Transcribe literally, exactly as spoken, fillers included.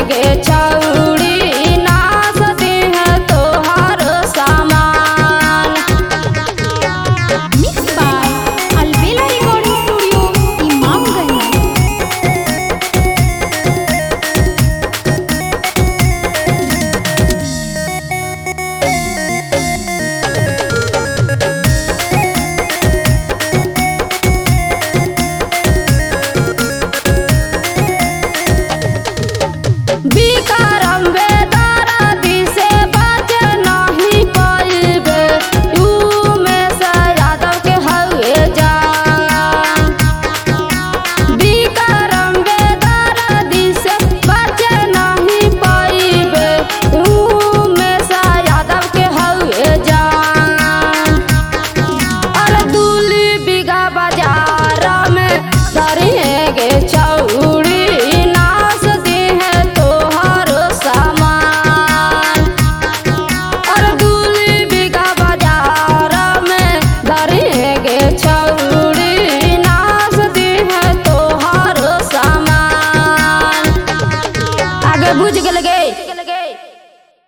गे छौड़ी नाच दी है तोहर सामान। Mix by Albela recording studio Imamganj. Bikram बेदर्दी से बच नहीं पाइबे यू में से यादव के हवे जान। बिकारम बेदर्दी से बच नहीं पाइबे यू में से यादव के हवे जान। अरे दूली बिगा बाजार में धरेंगे छौड़ी नाच दी है तोहर सामान। अरे दूली बिगा बाजार में धरेंगे छौड़ी नाच दी है तोहर सामान। आगे बुझ गेल गे।